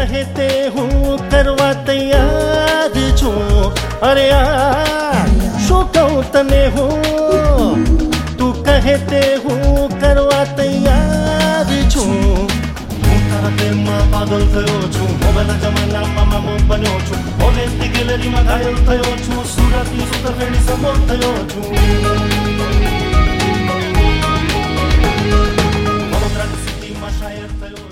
કહે તે હું કરવા તૈયાર છું. અરે યાર શું કહું તને હું, તું કહે તે હું કરવા તૈયાર છું. હું તારા પ્રેમમાં પાગલ થયો છું, મોબાઈલના જમાનામાં મામો બન્યો છું. કોલેજની ગેલેરીમાં ઘાયલ થયો છું, સુરતની સુતરફેણી સમો થયો છું. વડોદરાની સિટીમાં શાયર થયો છું.